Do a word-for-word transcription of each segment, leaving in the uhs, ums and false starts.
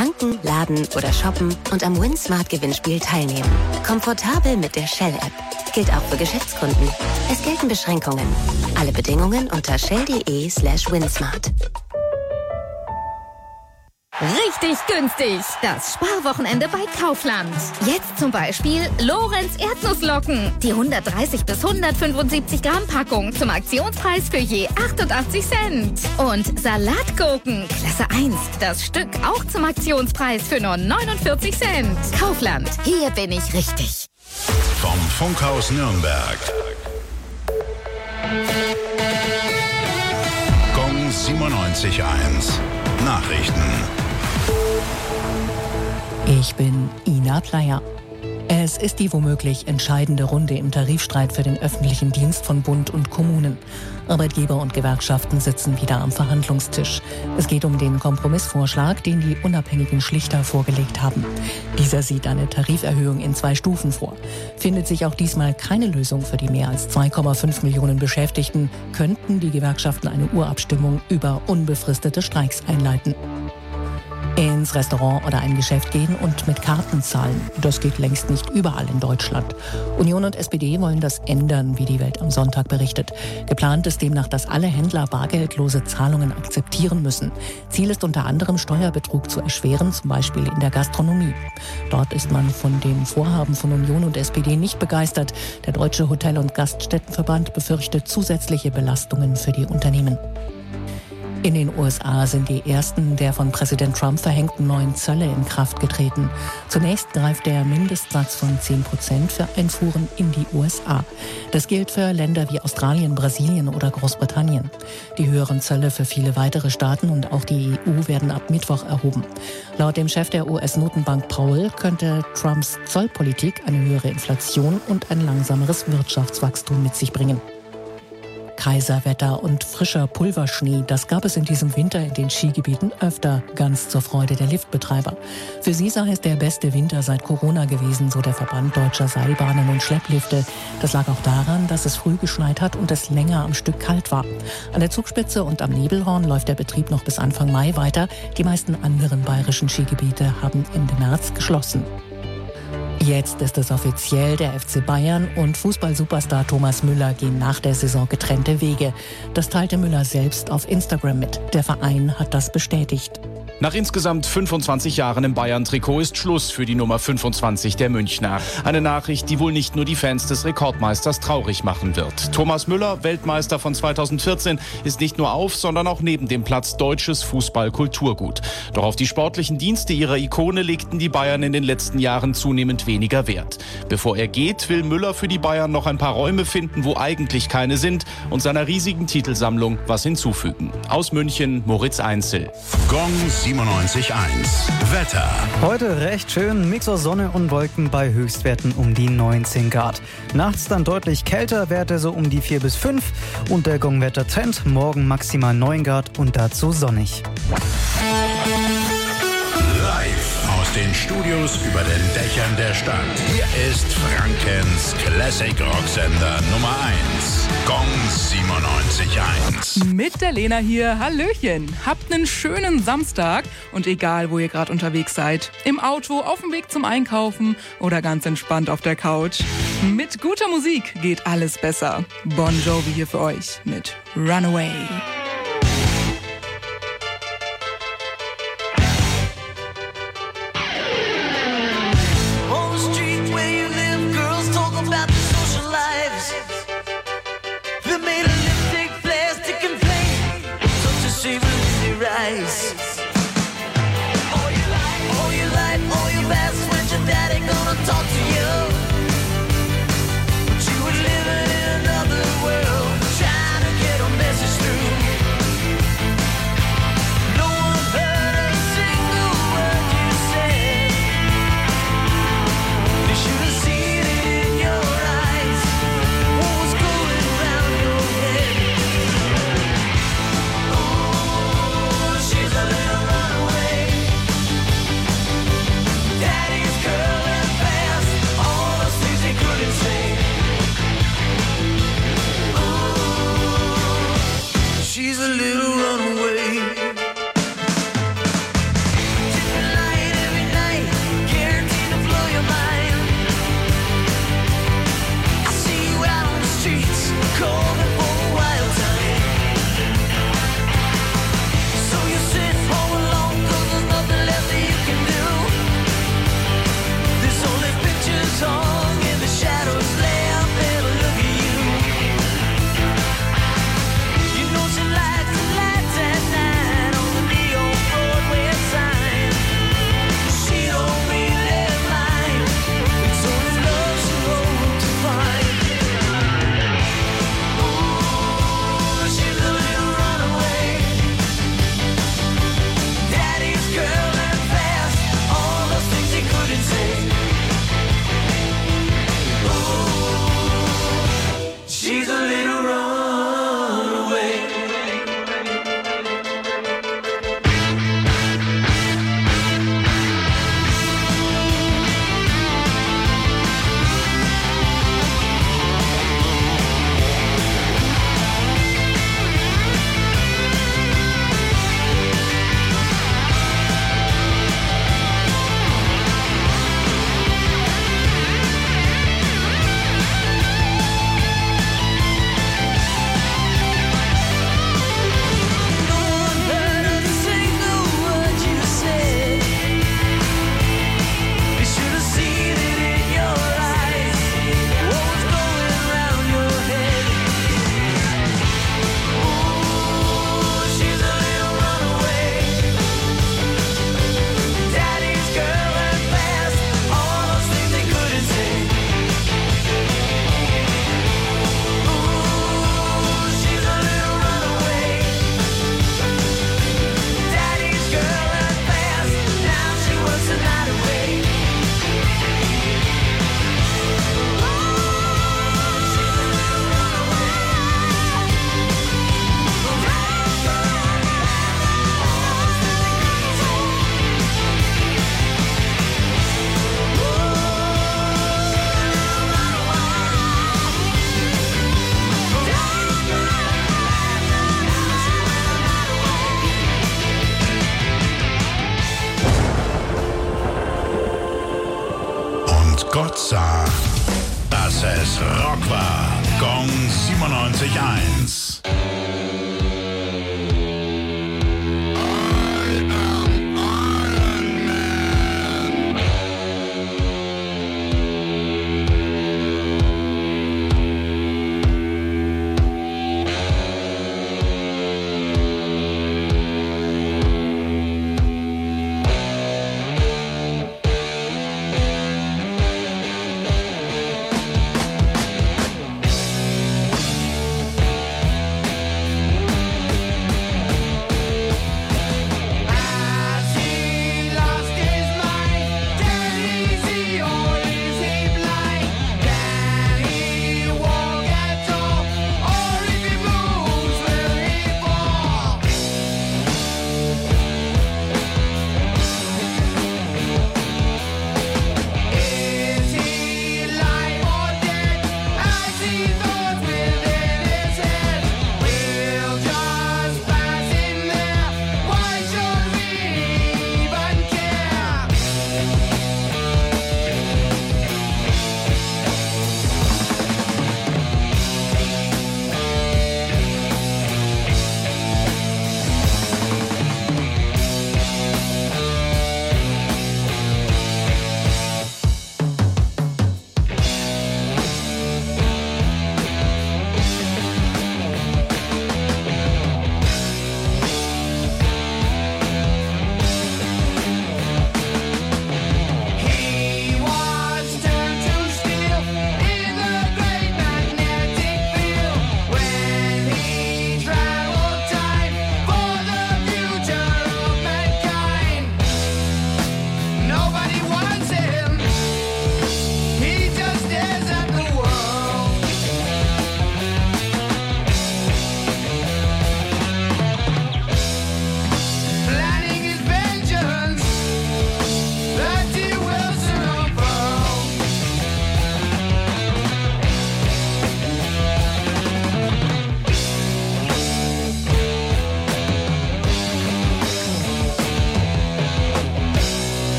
Tanken, laden oder shoppen und am WinSmart-Gewinnspiel teilnehmen. Komfortabel mit der Shell-App. Gilt auch für Geschäftskunden. Es gelten Beschränkungen. Alle Bedingungen unter shell.de slash winsmart. Richtig günstig. Das Sparwochenende bei Kaufland. Jetzt zum Beispiel Lorenz Erdnusslocken. Die hundertdreißig bis hundertfünfundsiebzig Gramm Packung zum Aktionspreis für je achtundachtzig Cent. Und Salatgurken, Klasse eins. Das Stück auch zum Aktionspreis für nur neunundvierzig Cent. Kaufland. Hier bin ich richtig. Vom Funkhaus Nürnberg. Gong siebenundneunzig Komma eins. Nachrichten. Ich bin Ina Pleyer. Es ist die womöglich entscheidende Runde im Tarifstreit für den öffentlichen Dienst von Bund und Kommunen. Arbeitgeber und Gewerkschaften sitzen wieder am Verhandlungstisch. Es geht um den Kompromissvorschlag, den die unabhängigen Schlichter vorgelegt haben. Dieser sieht eine Tariferhöhung in zwei Stufen vor. Findet sich auch diesmal keine Lösung für die mehr als zwei Komma fünf Millionen Beschäftigten, könnten die Gewerkschaften eine Urabstimmung über unbefristete Streiks einleiten. Ins Restaurant oder ein Geschäft gehen und mit Karten zahlen. Das geht längst nicht überall in Deutschland. Union und S P D wollen das ändern, wie die Welt am Sonntag berichtet. Geplant ist demnach, dass alle Händler bargeldlose Zahlungen akzeptieren müssen. Ziel ist unter anderem, Steuerbetrug zu erschweren, zum Beispiel in der Gastronomie. Dort ist man von dem Vorhaben von Union und S P D nicht begeistert. Der Deutsche Hotel- und Gaststättenverband befürchtet zusätzliche Belastungen für die Unternehmen. In den U S A sind die ersten der von Präsident Trump verhängten neuen Zölle in Kraft getreten. Zunächst greift der Mindestsatz von zehn Prozent für Einfuhren in die U S A. Das gilt für Länder wie Australien, Brasilien oder Großbritannien. Die höheren Zölle für viele weitere Staaten und auch die E U werden ab Mittwoch erhoben. Laut dem Chef der U S-Notenbank Powell könnte Trumps Zollpolitik eine höhere Inflation und ein langsameres Wirtschaftswachstum mit sich bringen. Kaiserwetter und frischer Pulverschnee, das gab es in diesem Winter in den Skigebieten öfter, ganz zur Freude der Liftbetreiber. Für sie sei es der beste Winter seit Corona gewesen, so der Verband deutscher Seilbahnen und Schlepplifte. Das lag auch daran, dass es früh geschneit hat und es länger am Stück kalt war. An der Zugspitze und am Nebelhorn läuft der Betrieb noch bis Anfang Mai weiter. Die meisten anderen bayerischen Skigebiete haben Ende März geschlossen. Jetzt ist es offiziell, der F C Bayern und Fußball-Superstar Thomas Müller gehen nach der Saison getrennte Wege. Das teilte Müller selbst auf Instagram mit. Der Verein hat das bestätigt. Nach insgesamt fünfundzwanzig Jahren im Bayern-Trikot ist Schluss für die Nummer fünfundzwanzig der Münchner. Eine Nachricht, die wohl nicht nur die Fans des Rekordmeisters traurig machen wird. Thomas Müller, Weltmeister von zweitausendvierzehn, ist nicht nur auf, sondern auch neben dem Platz deutsches Fußball-Kulturgut. Doch auf die sportlichen Dienste ihrer Ikone legten die Bayern in den letzten Jahren zunehmend weniger Wert. Bevor er geht, will Müller für die Bayern noch ein paar Räume finden, wo eigentlich keine sind, und seiner riesigen Titelsammlung was hinzufügen. Aus München, Moritz Einzel. Gong siebenundneunzig Komma eins. Wetter. Heute recht schön, Mix aus Sonne und Wolken bei Höchstwerten um die neunzehn Grad. Nachts dann deutlich kälter, Werte so um die vier bis fünf. Und der Gongwetter-Trend, morgen maximal neun Grad und dazu sonnig. Live aus den Studios über den Dächern der Stadt. Hier ist Frankens Classic Rocksender Nummer eins. Gong siebenundneunzig Komma eins. Mit der Lena hier. Hallöchen. Habt einen schönen Samstag und egal, wo ihr gerade unterwegs seid. Im Auto, auf dem Weg zum Einkaufen oder ganz entspannt auf der Couch. Mit guter Musik geht alles besser. Bon Jovi hier für euch mit Runaway. Rise. All your life, all your life, all your best friends, your daddy gonna talk to you. But you were living in another world, trying to get a message through. Gott sah, dass es Rock war. Gong siebenundneunzig Komma eins.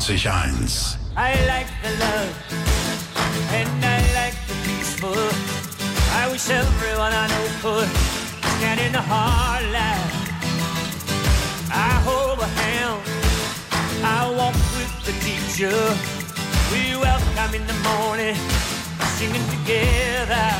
siebenundneunzig Komma eins. I like the love and I like the peaceful. I wish everyone I know could stand in the hard light. I hold a hand, I walk with the teacher. We welcome in the morning, singing together.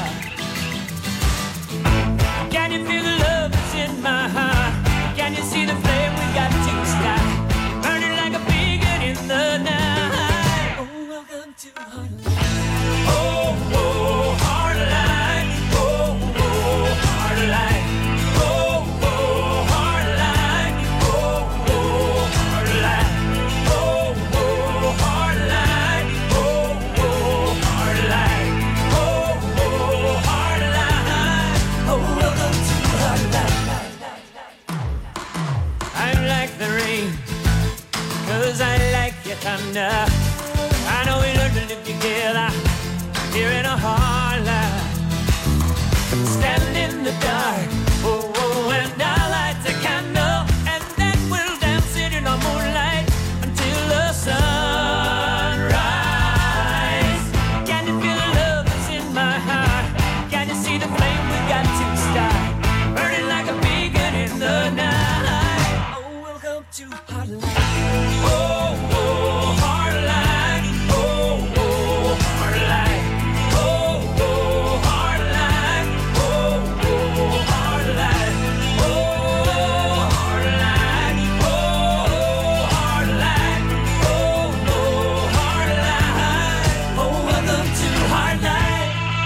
Can you feel the love that's in my heart? Can you see the flame we got to start? Burning like a beacon in the night. Oh, welcome to Heartline. Oh, oh, Heartline. Oh, oh, Heartline. Oh, oh, Heartline. Oh, oh, Heartline. Oh, oh, Heartline. Oh, oh, Heartline. Oh, oh, Heartline. Oh, welcome to Heartline. I'm like the rain, 'cause I like your thunder. I know we learned to live together here in a hard life. Stand in the dark, oh, oh, and I'll light a candle, and then we'll dance it in the moonlight until the sunrise. Can you feel the love that's in my heart? Can you see the flame we got to start? Burning like a beacon in the night. Oh, welcome to Heartline. Oh, oh, Heartline. Oh, oh, Heartline. Oh, oh, Heartline. Oh, oh, Heartline. Oh, Heartline. Oh, Heartline. Oh, oh, Heartline. Oh, welcome to Heartline.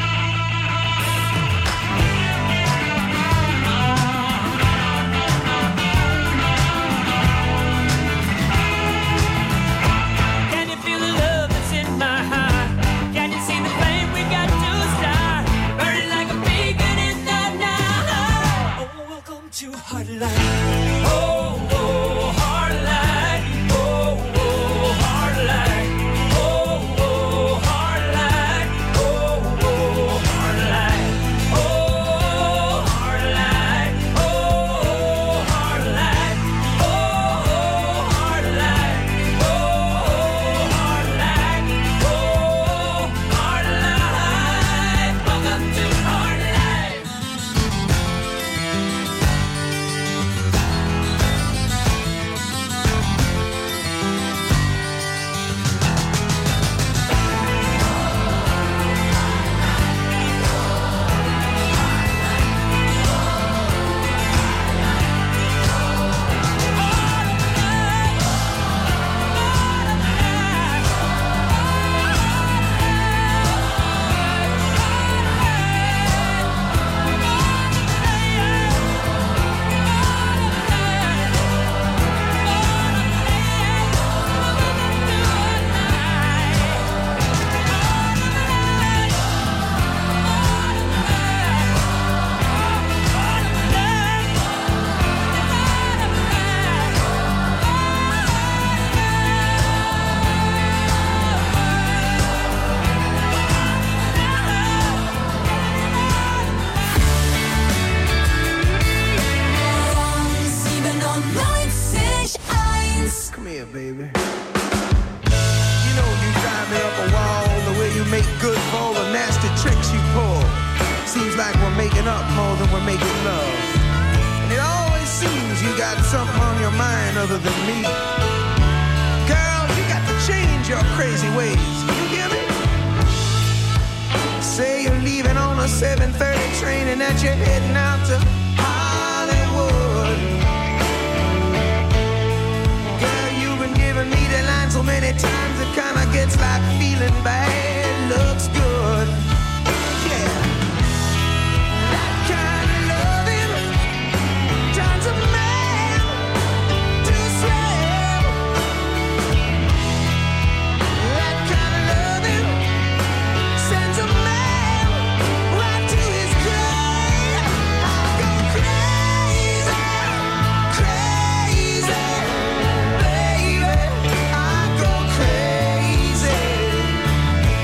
Can you feel the love that's in my heart? Can you see the flame we got to start? Burning like a beacon in the night. Oh, welcome to Heartline. Oh, oh, Heartline. Oh, oh, Heartline. Oh, oh, Heartline. Oh, oh, Heartline. Oh, Heartline. Oh, Heartline. Oh, Heartline. Oh, Heartline. Oh, Heartline. Welcome to Heartline. siebenundneunzig eins. Come here, baby. You know you drive me up a wall the way you make good for all the nasty tricks you pull. Seems like we're making up more than we're making love. And it always seems you got something on your mind other than me. Girl, you got to change your crazy ways. You hear me? Say you're leaving on a seven thirty train and that you're heading out to Hollywood. Girl, you've been giving me the line so many times it kinda gets like feeling bad looks good. Yeah. That kind of loving turns a man to slave. That kind of loving sends a man right to his grave. I go crazy, crazy, baby. I go crazy.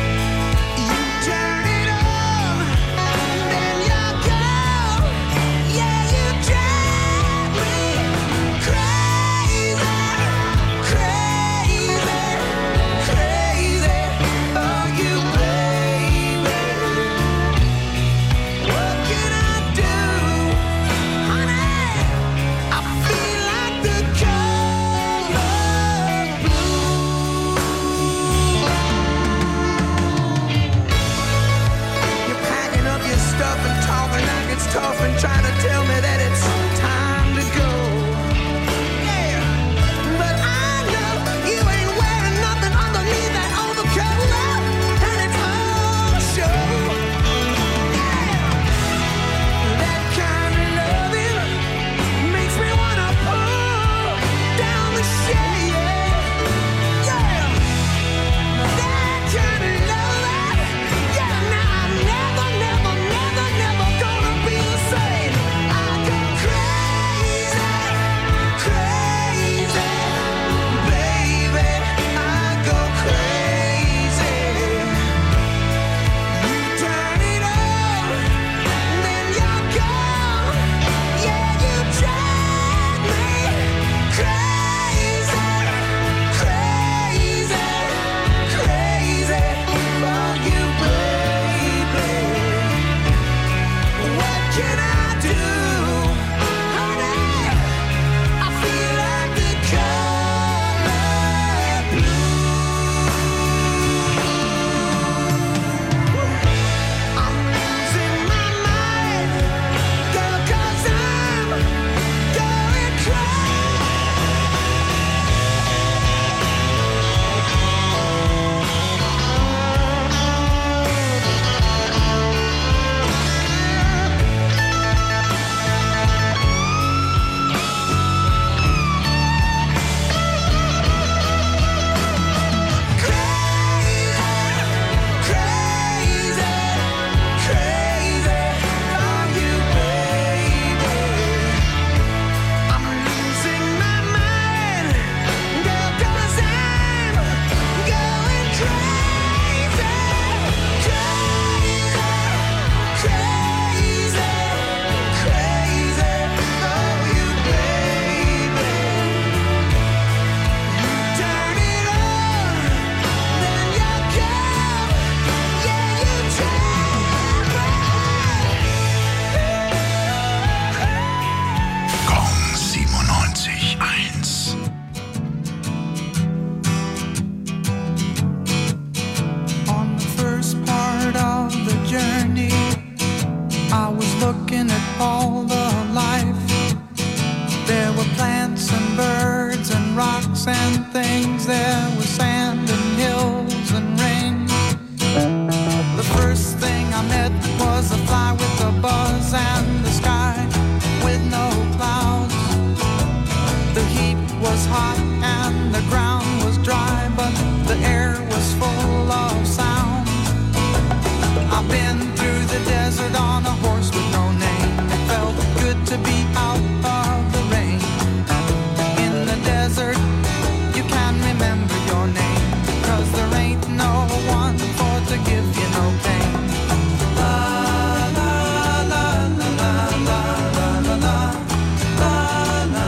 looking at all the life. There were plants and birds and rocks and things. There was sand and hills and rain. The first thing I met was a fly with a buzz and the sky with no clouds. The heat was hot and the ground was dry, but the air was full of sound. I've been through the desert on a horse with no name. It felt good to be out of the rain. In the desert, you can remember your name, 'cause there ain't no one for to give you no pain. La la la la la la la la la la la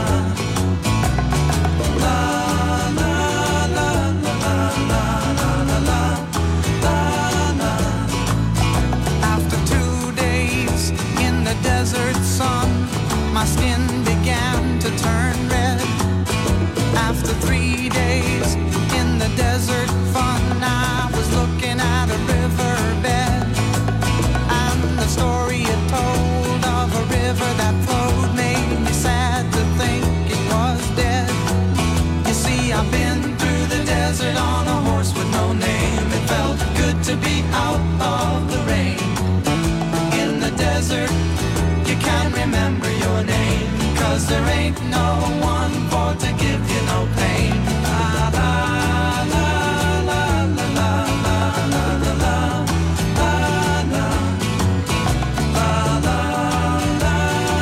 la la la la la la. After two days in the desert sun, my skin began to turn red. After three days in the desert fun, I was looking at a riverbed, and the story it told of a river that flowed made me sad to think it was dead. You see, I've been through the desert on a horse with no name. It felt good to be out of the rain. In the desert, you can't remember your name, 'cause there ain't no one for to give you no pain. La la la la la la la la la la la la la la la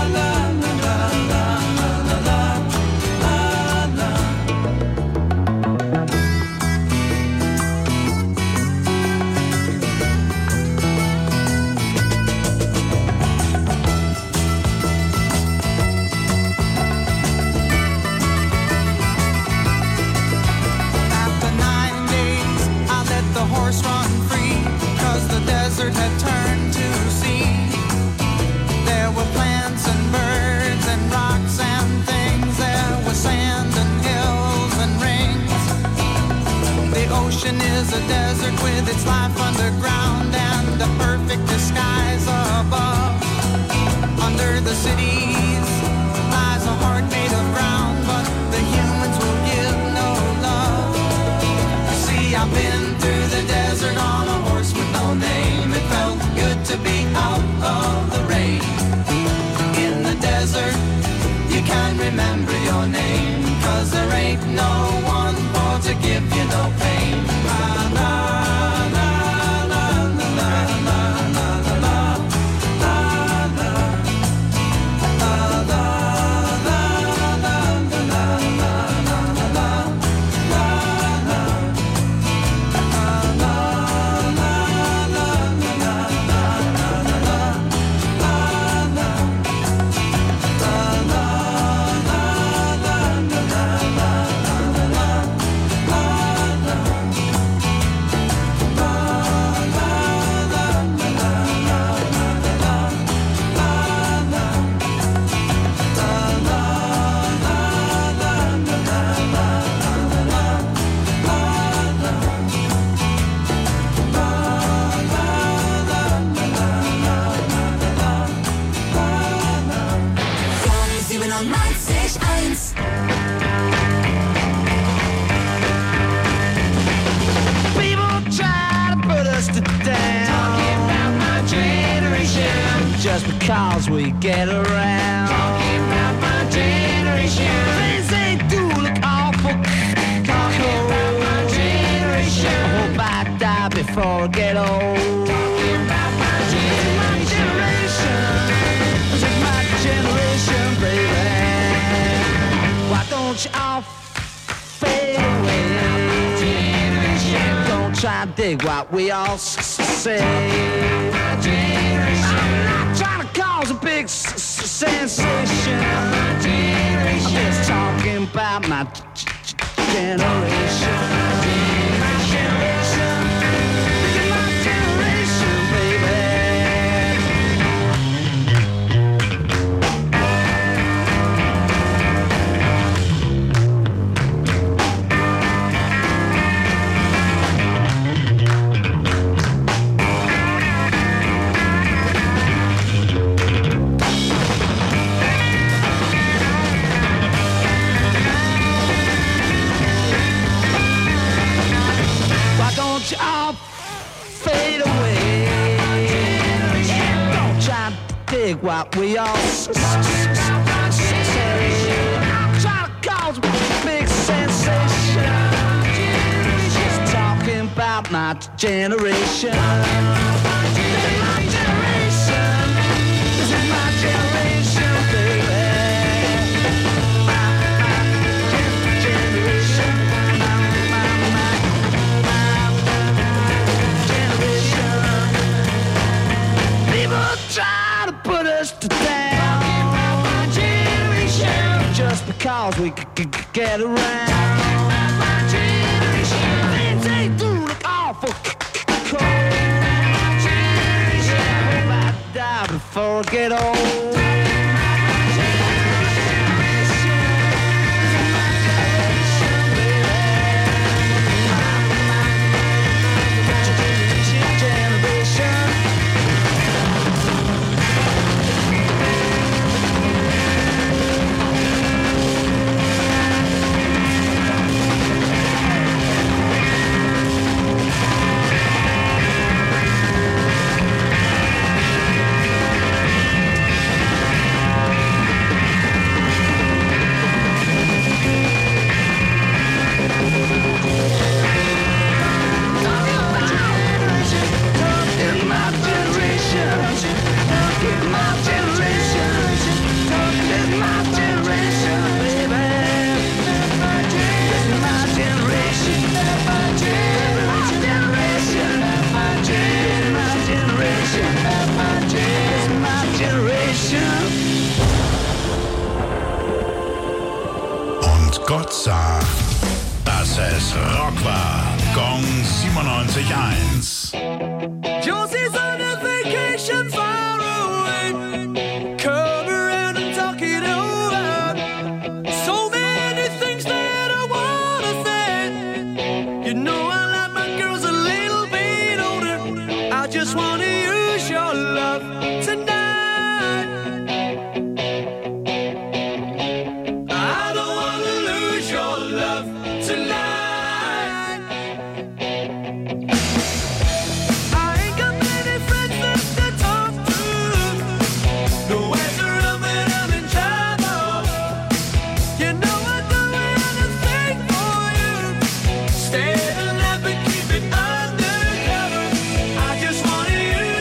la la la. After nine days, I let the horse run free, 'cause the desert had turned to sea. There were plants and birds and rocks and things. There was sand and hills and rings. The ocean is a desert with its life underground and a perfect disguise above. Under the cities lies a heart made of ground, but the humans will give no love. You see, I've been through the desert on a horse with no name. It felt good to be out of the rain. In the desert, you can't remember your name, 'cause there ain't no one for to give you no pain. La la la la la la la la la la la la la la la la la just because we get around. Talking about my generation. Things they do look awful. Talking about my generation. I hope I die before I get old. Talking about my generation. This is my generation, baby. Why don't you all fade away? Don't try to dig what we all say. My generation. I'm not trying to cause a big s- s- sensation. My generation. I'm just talking about my g- g- generation. My generation. This is my generation, baby. watch it all fade away. Don't try to dig what we all say. Try to cause a big sensation. Just talking about my generation. This is my generation. This is my generation, baby. My, my generation. My, my, my, my generation. People try to put us to down. My generation. Just because we c- c- get around. My generation. Things they do look awful c- c- cold. My generation. I hope I die before I get old. Und Gott sagt, dass es Rock war. Gong siebenundneunzig Komma eins. Josie's on a vacation far away. Come around and talk it over. So many things that I wanna say. You know I like my girls a little bit older. I just wanna use your love tonight. I don't wanna lose your love tonight. I ain't got many friends left to talk to. No answer of it, I'm in trouble. You know I'd do anything for you. Stay alive and keep it undercover. I just wanna use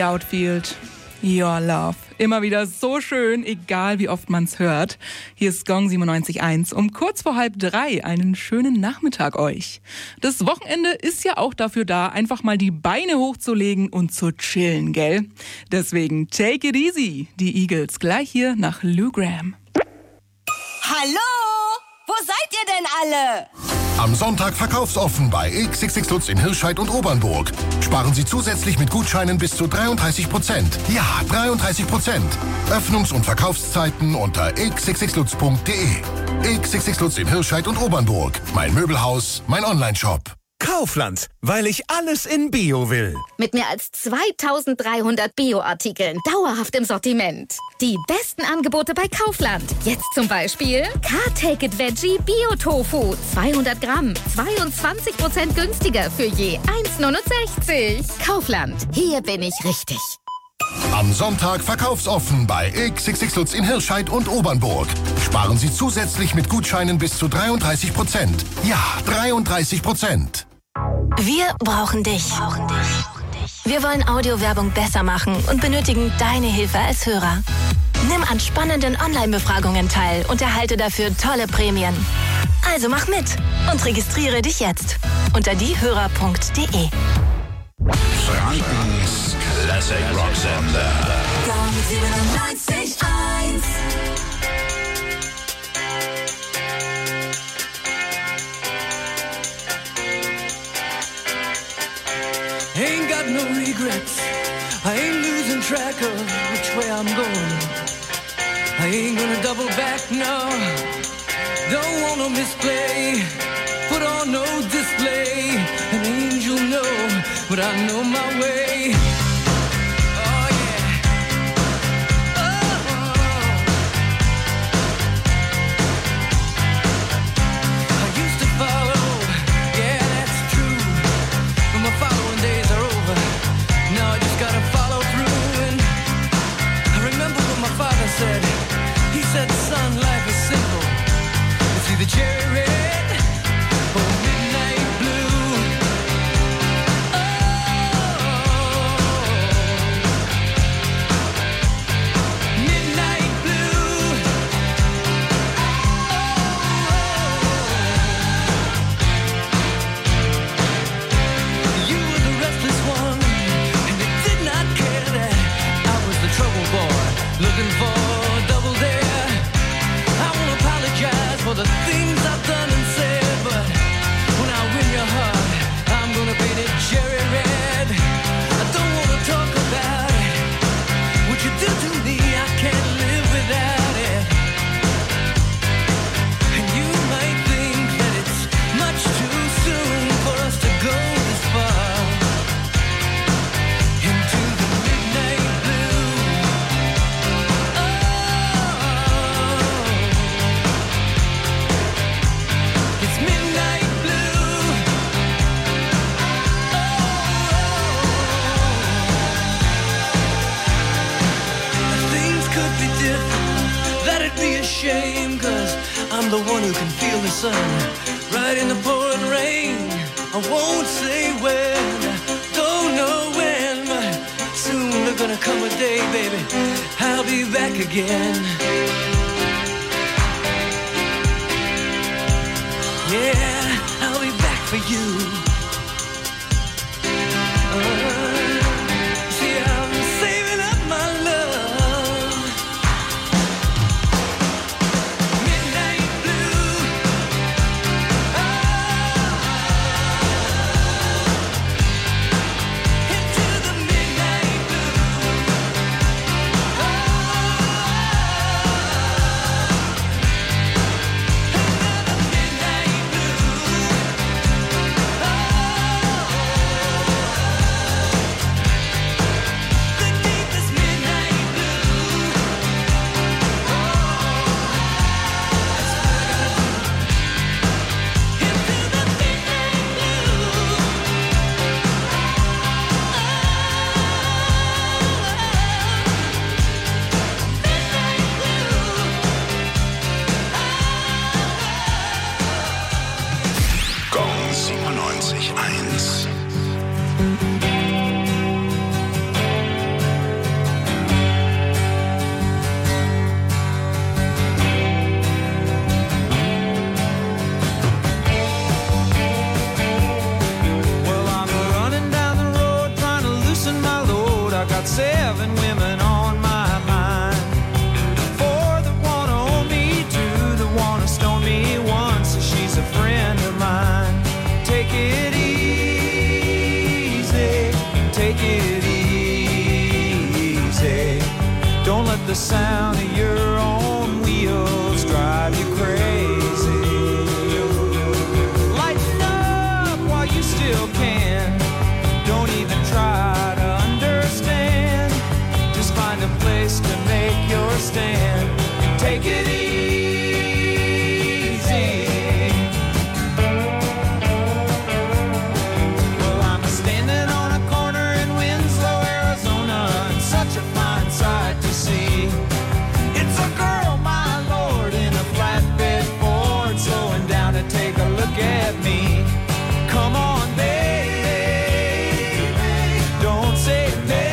Outfield. Your Love. Immer wieder so schön, egal wie oft man's hört. Hier ist Gong siebenundneunzig Komma eins. Um kurz vor halb drei einen schönen Nachmittag euch. Das Wochenende ist ja auch dafür da, einfach mal die Beine hochzulegen und zu chillen, gell? Deswegen take it easy. Die Eagles gleich hier nach Lou Gramm. Hallo? Wo seid ihr denn alle? Am Sonntag verkaufsoffen bei X X X Lutz in Hirscheid und Obernburg. Sparen Sie zusätzlich mit Gutscheinen bis zu dreiunddreißig Prozent. Ja, dreiunddreißig Prozent. Öffnungs- und Verkaufszeiten unter x x x lutz punkt d e. X X X Lutz in Hirscheid und Obernburg. Mein Möbelhaus, mein Onlineshop. Kaufland, weil ich alles in Bio will. Mit mehr als zweitausenddreihundert Bio-Artikeln dauerhaft im Sortiment. Die besten Angebote bei Kaufland. Jetzt zum Beispiel Car-Take-It Veggie Bio-Tofu. zweihundert Gramm, zweiundzwanzig Prozent günstiger für je eins neunundsechzig. Kaufland, hier bin ich richtig. Am Sonntag verkaufsoffen bei X X X Lutz in Hirscheid und Obernburg. Sparen Sie zusätzlich mit Gutscheinen bis zu dreiunddreißig Prozent. Ja, dreiunddreißig Prozent. Wir brauchen dich. Wir wollen Audiowerbung besser machen und benötigen deine Hilfe als Hörer. Nimm an spannenden Online-Befragungen teil und erhalte dafür tolle Prämien. Also mach mit und registriere dich jetzt unter diehörer punkt de. Frankens Classic Rock Sender. Gong siebenundneunzig Komma eins. Ain't got no regrets. I ain't losing track of which way I'm going. I ain't gonna double back, no. Don't wanna misplay. Put on no display. An angel, no, but I know my way. Oh yeah. Oh. I used to follow. Yeah, that's true. But my following days are over. Now I just gotta follow through. And I remember what my father said. He said, son, life is simple. It's either cherry red or midnight blue. Oh, midnight blue. Oh, you were the restless one, and you did not care that I was the trouble boy, looking for double dare. I won't apologize for the things I've done and said, but when I win your heart, I'm gonna paint it cherry red. I don't wanna talk about it. What you do to me, I can't live without it. And you might think that it's much too soon for us to go this far into the midnight blue. Oh, it's midnight blue. Oh, things could be different. That'd be a shame, 'cause I'm the one who can feel the sun right in the pouring rain. I won't say when, don't know when, but soon there's gonna come a day, baby, I'll be back again. Yeah, I'll be back for you. Uh, see, I'm saving up my love. Midnight blue. Oh, into the midnight blue. Oh, another midnight blue. got seven women on my mind. Four that wanna own me, two that wanna stone me, one says she's a friend of mine. Take it easy, take it easy. Don't let the sound of your own wheels drive you crazy. Lighten up while you still can. Don't even try to understand. Just find a place to make your stand. Take it easy. Well, I'm standing on a corner in Winslow, Arizona, and such a fine sight to see. It's a girl, my lord, in a flatbed Ford, slowing down to take a look at me. Come on, baby, don't say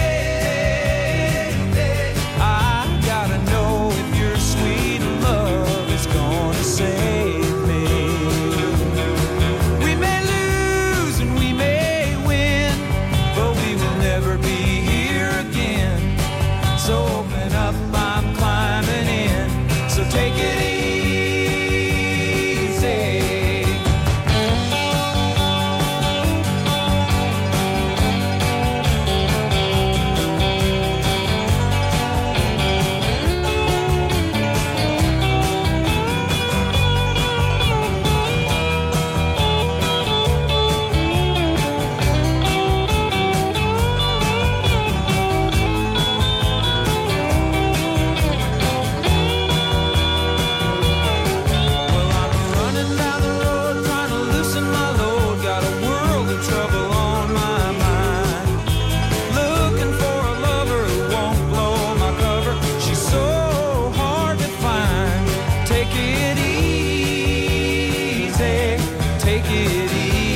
baby. I gotta know if your sweet love is gonna save me. We may lose and we may win, but we will never be here again. So open up, I'm climbing in. So take it easy. Well, I'm running down the road trying to loosen my load. Got a world of trouble on my mind. Looking for a lover who won't blow my cover. She's so hard to find. Take it easy, take it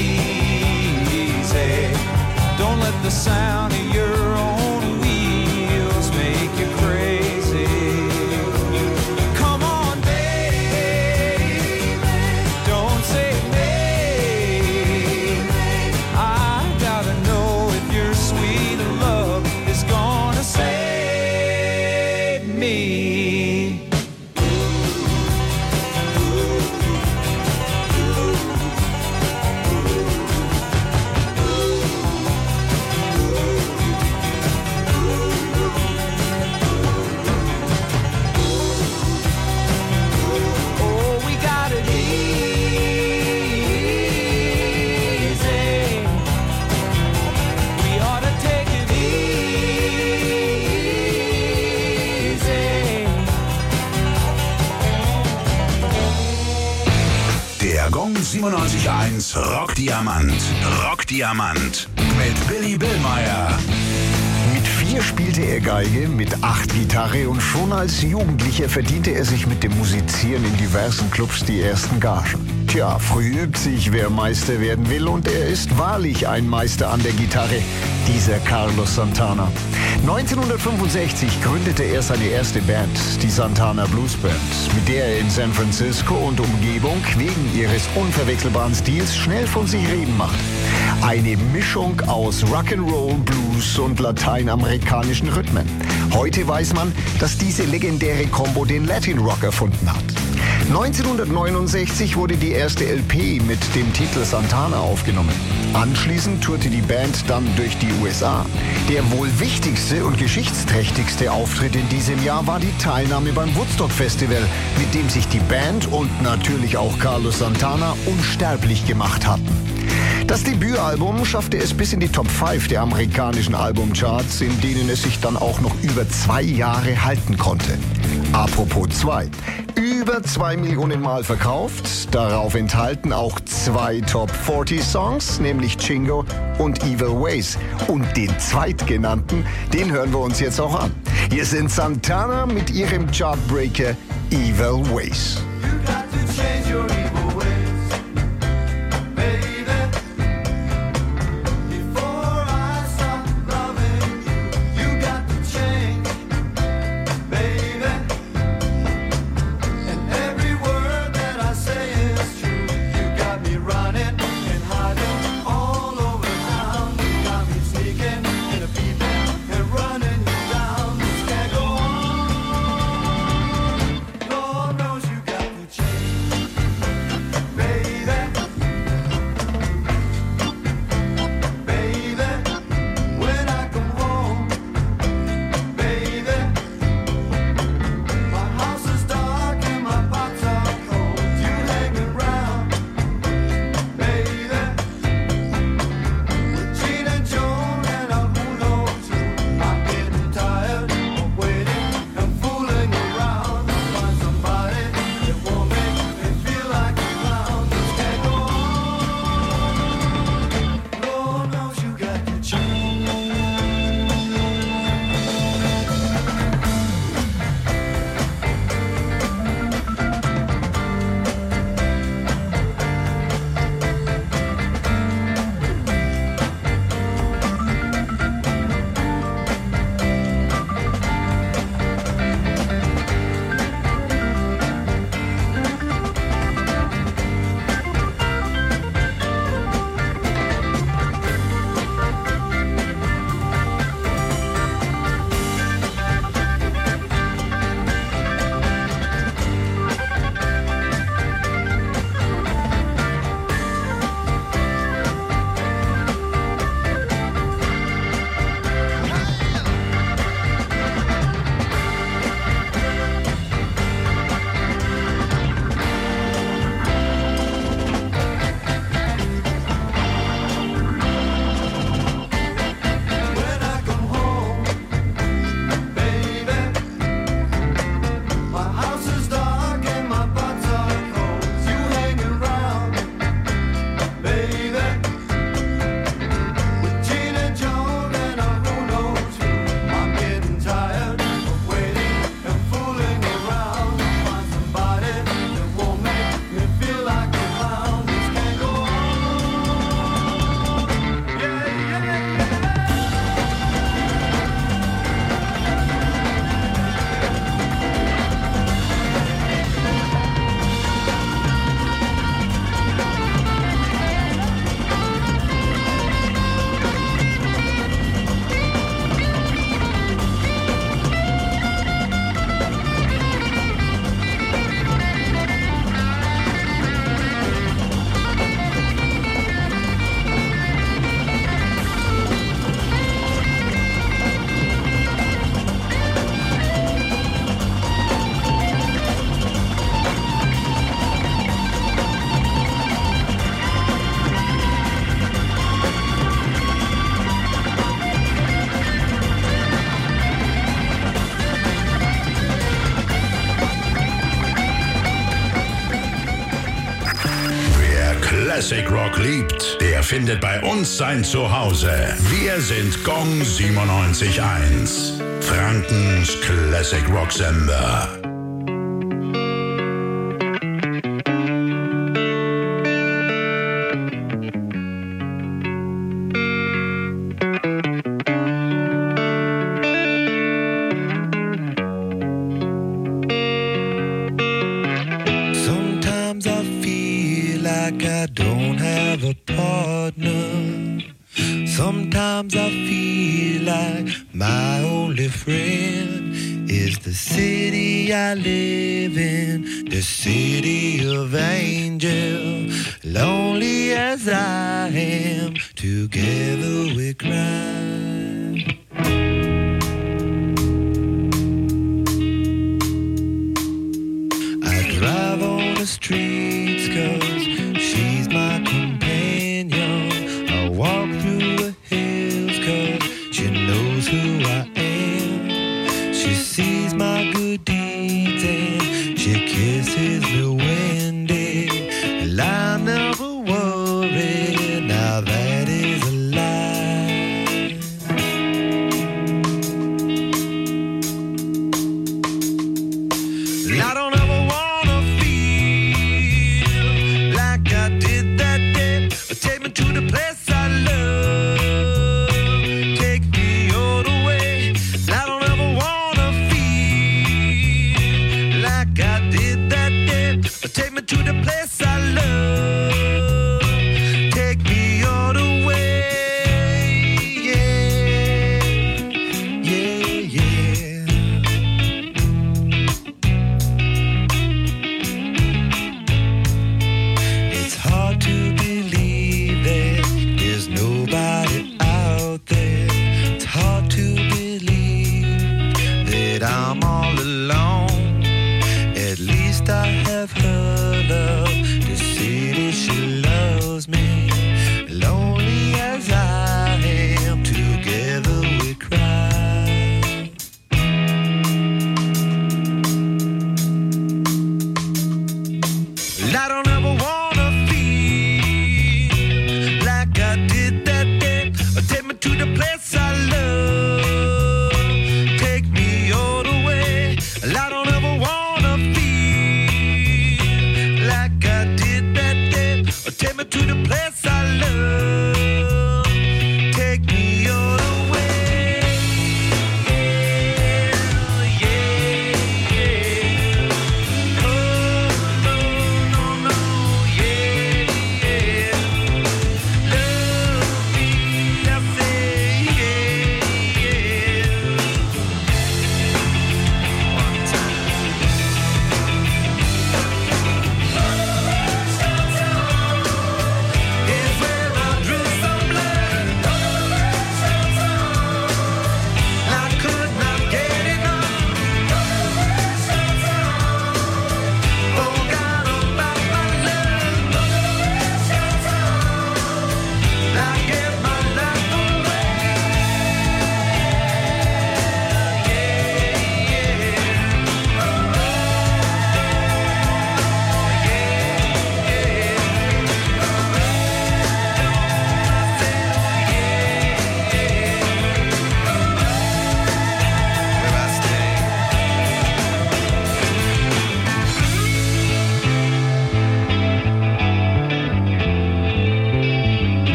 easy. Don't let the sound of your own wheels make you crazy. Come on, baby, don't say maybe. I gotta know if your sweet love is gonna save me. Oh, we got it easy. We ought to take it easy. Der Gong siebenundneunzig Komma eins Rockdiamant. Rockdiamant mit Billy Billmeyer. Mit vier spielte er Geige, mit acht Gitarre und schon als Jugendlicher verdiente er sich mit dem Musizieren in diversen Clubs die ersten Gagen. Tja, früh übt sich, wer Meister werden will, und er ist wahrlich ein Meister an der Gitarre, dieser Carlos Santana. neunzehnhundertfünfundsechzig gründete er seine erste Band, die Santana Blues Band, mit der er in San Francisco und Umgebung wegen ihres unverwechselbaren Stils schnell von sich reden macht. Eine Mischung aus Rock'n'Roll, Blues und lateinamerikanischen Rhythmen. Heute weiß man, dass diese legendäre Combo den Latin Rock erfunden hat. neunzehnhundertneunundsechzig wurde die erste L P mit dem Titel Santana aufgenommen. Anschließend tourte die Band dann durch die U S A. Der wohl wichtigste und geschichtsträchtigste Auftritt in diesem Jahr war die Teilnahme beim Woodstock Festival, mit dem sich die Band und natürlich auch Carlos Santana unsterblich gemacht hatten. Das Debütalbum schaffte es bis in die Top fünf der amerikanischen Albumcharts, in denen es sich dann auch noch über zwei Jahre halten konnte. Apropos zwei. Über zwei Millionen Mal verkauft, darauf enthalten auch zwei Top vierzig Songs, nämlich Chingo und Evil Ways. Und den zweitgenannten, den hören wir uns jetzt auch an. Hier sind Santana mit ihrem Chartbreaker Evil Ways. Running Classic Rock liebt, der findet bei uns sein Zuhause. Wir sind Gong siebenundneunzig Komma eins, Frankens Classic Rock Sender. Sometimes I feel like my only friend is the city I live in, the city of angels. Lonely as I am, together we cry. I drive on the streets 'cause she's my companion. I walk through the hills 'cause she knows who I am. She sees my good deeds and she kisses me when day. And I never worry, now that is a lie. And I don't ever wanna feel like I did that day. Take me to the place I love. Take me all the way. And I don't ever wanna feel like I did that day.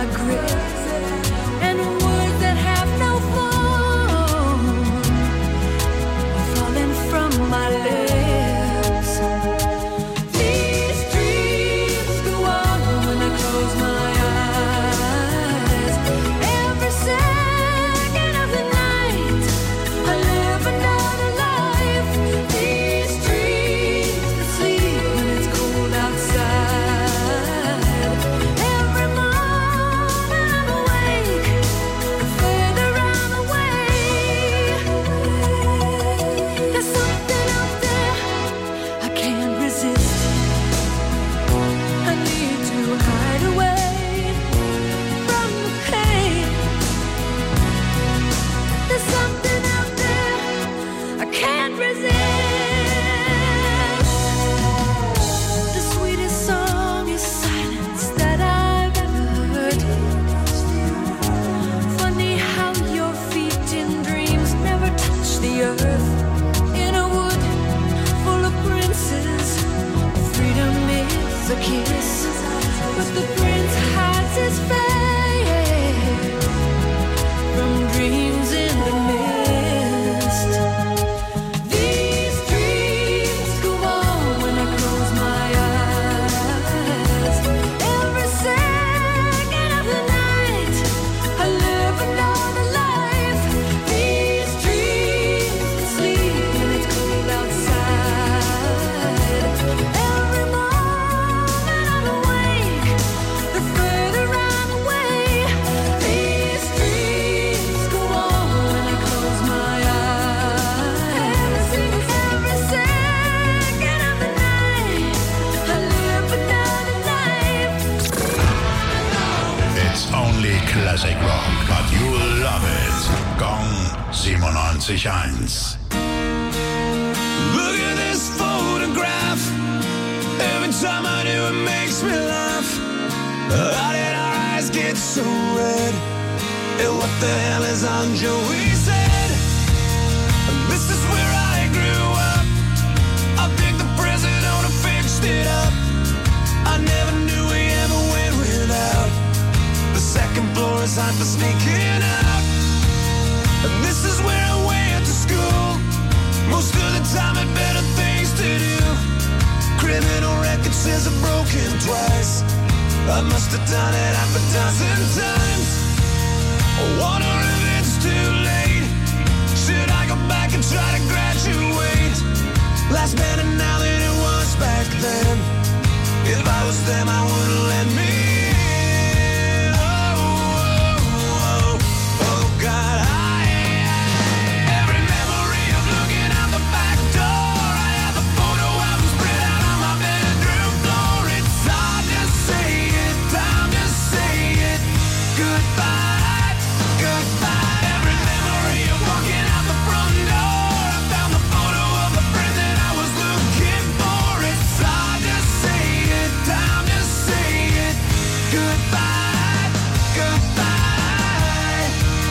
my grip, and words that have no form are falling from my lips. These dreams go on when I close my eyes. Every second of the night, I live another life. These dreams that sleep when it's cold outside. Every morning I'm awake, the further I'm away. There's something out there I can't resist. I need to hide away from the pain. There's something out there I can't resist. The sweetest song is silence that I've ever heard. Funny how your feet in dreams never touch the earth. In a wood full of princes, freedom is a kiss. But the prince hides his face from dreams in the mist. These dreams go on when I close my eyes. Every second of the night, I live another life. These dreams that sleep when it's cold outside. Every moment I'm awake, the further I'm away. These dreams go on when I close my eyes. Every second of the night, I live another life. It's only classic rock, but you'll love it. Gong siebenundneunzig Komma eins. Look at this photograph. Every time I do, it makes me laugh. How did our eyes get so red? And what the hell is on Joey's head? This is where I grew up. I think the president fixed it up. I never knew we ever went without. The second floor is hot for sneaking out. And this is where I went to school. Most of the time had better things to do. Criminal record says I've broken twice. I must have done it half a dozen times. I wonder if it's too late. Should I go back and try to graduate? Life's better now than it was back then. If I was them, I wouldn't let me in. Oh, oh, oh, oh, God, I, every memory of looking out the back door. I have the photo album spread out on my bedroom floor. It's hard to say it, time to say it. Goodbye, goodbye. Every memory of walking out the front door. I found the photo of the friend that I was looking for. It's hard to say it, time to say it. Goodbye, goodbye.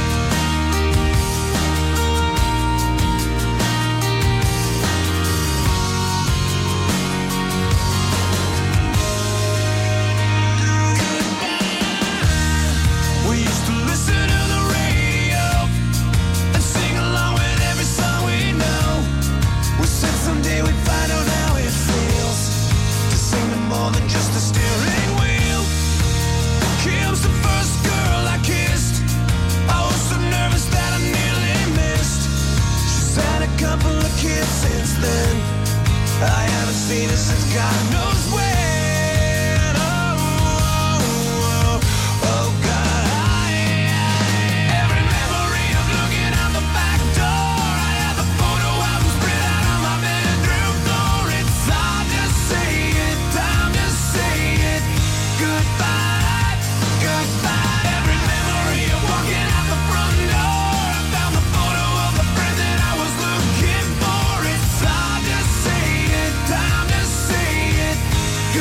We used to listen to the radio and sing along with every song we know. We said someday we'd find out how it feels to sing to more than just a steering wheel. Kim's the first girl I kissed. I was so nervous that I nearly missed. She's had a couple of kids since then. I haven't seen her since God knows when. Oh, oh, oh, oh, God, I, every memory of looking out the back door. I have the photo album spread out on my bedroom floor. It's hard to say it, time to say it. Goodbye, goodbye. Every memory of walking out the front door. I found the photo of the friend that I was looking for. It's hard to say it, time to say it.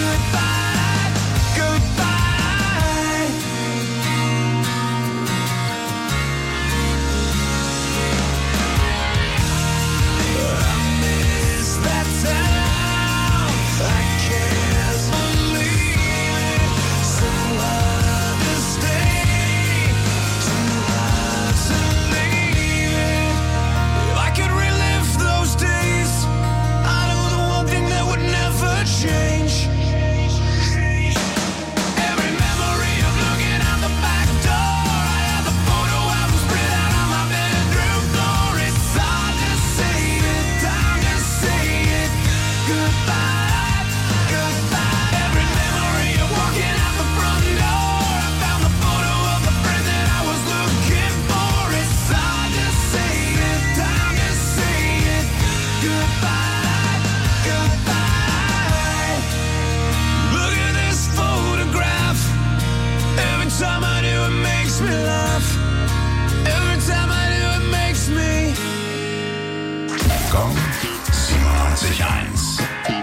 neunzig Komma eins.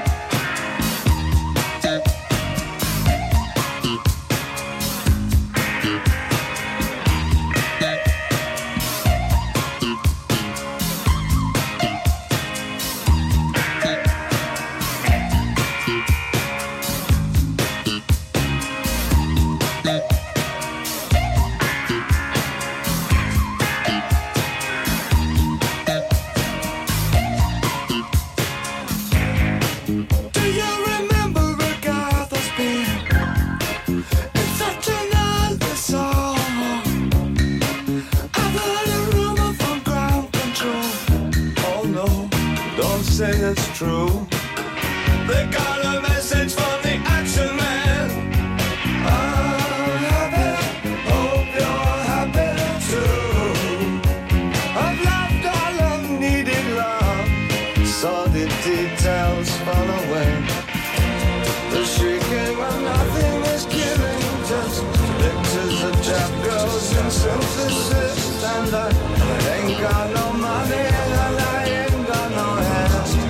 Say it's true. They got a message from the action man. I'm happy, hope you're happy too. I've loved all I've needed love. Saw the details fall away. The shrieking when nothing is killing. Just pictures of jab girls and synthesis. And I, I ain't got no money and I ain't got no hands.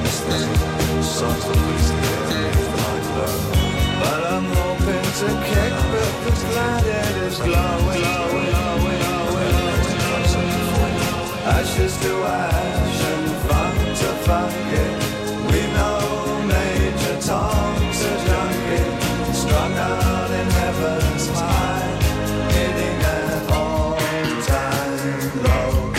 But I'm hoping to kick because planet is glowing, glowing, glowing, glowing. Ashes to ash and funk to funky. We know Major Tom's a junkie, strung out in heaven's high, hitting an all-time low.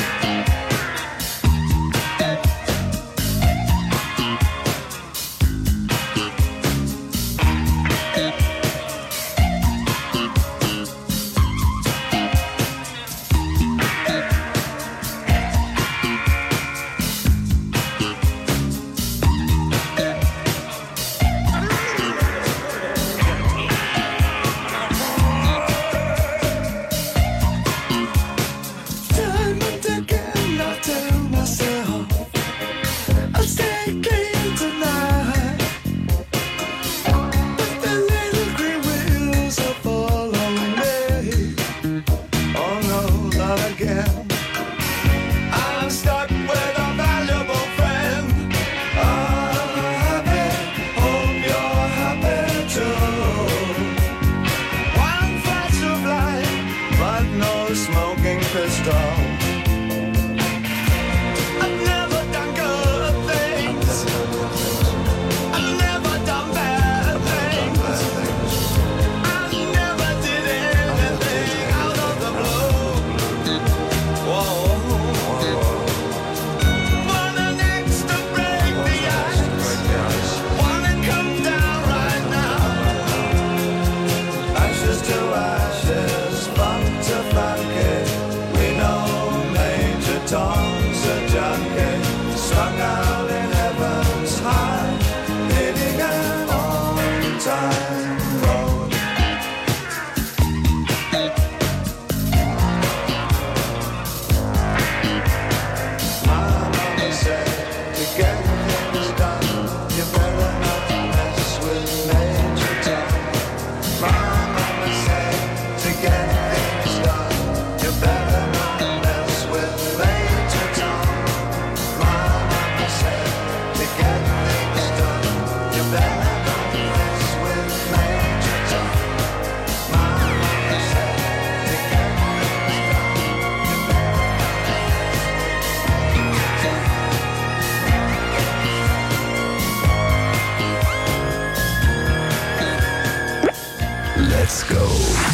Let's go.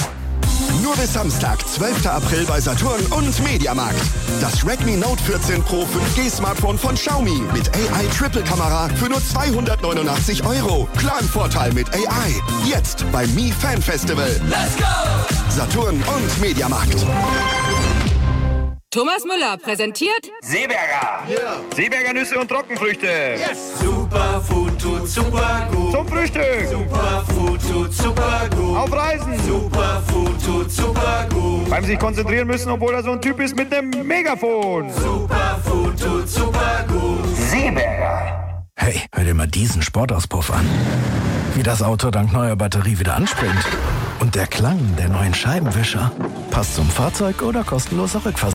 Nur bis Samstag, zwölfter April bei Saturn und Mediamarkt. Das Redmi Note vierzehn Pro fünf G Smartphone von Xiaomi mit A I-Triple-Kamera für nur zweihundertneunundachtzig Euro. Klaren Vorteil mit A I. Jetzt beim Mi Fan Festival. Let's go! Saturn und Mediamarkt. Thomas Müller präsentiert Seeberger. Yeah. Seeberger Nüsse und Trockenfrüchte. Yes. Superfood tut super gut. Zum Frühstück. Superfood tut super gut. Auf Reisen. Superfood tut super gut. Beim sich konzentrieren müssen, obwohl er so ein Typ ist mit einem Megafon. Superfood tut super gut. Seeberger. Hey, hör dir mal diesen Sportauspuff an. Wie das Auto dank neuer Batterie wieder anspringt. Und der Klang der neuen Scheibenwischer. Passt zum Fahrzeug oder kostenloser Rückversicherung.